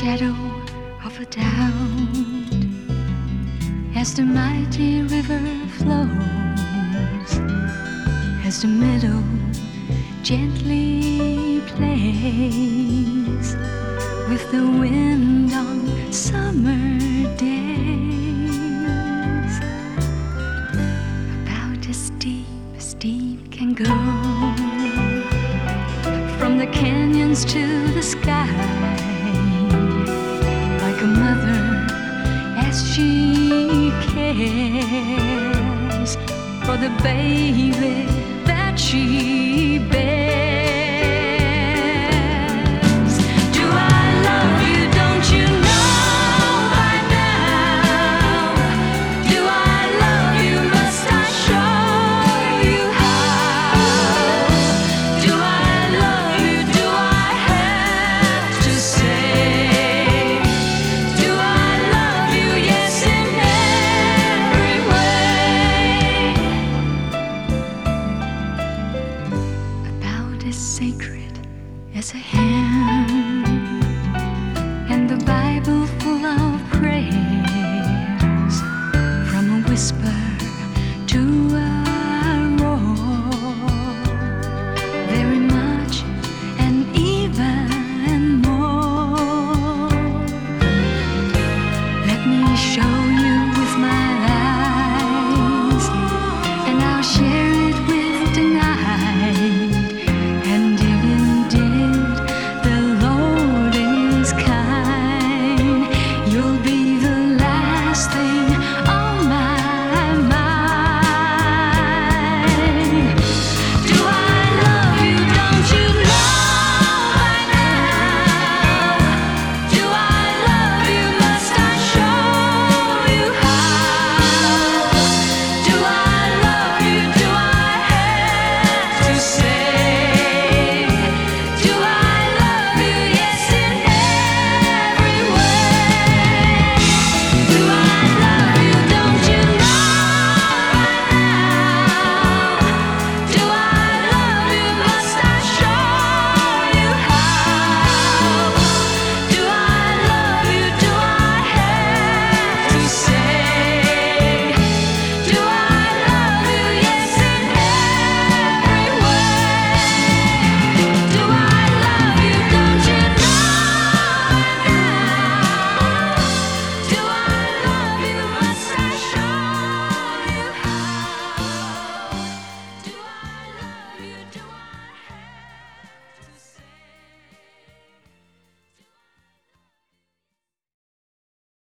shadow of a doubt as the mighty river flows, as the meadow gently plays with the wind on summer days. About as deep can go, from the canyons to the sky, like a mother as she cares for the baby that she bears.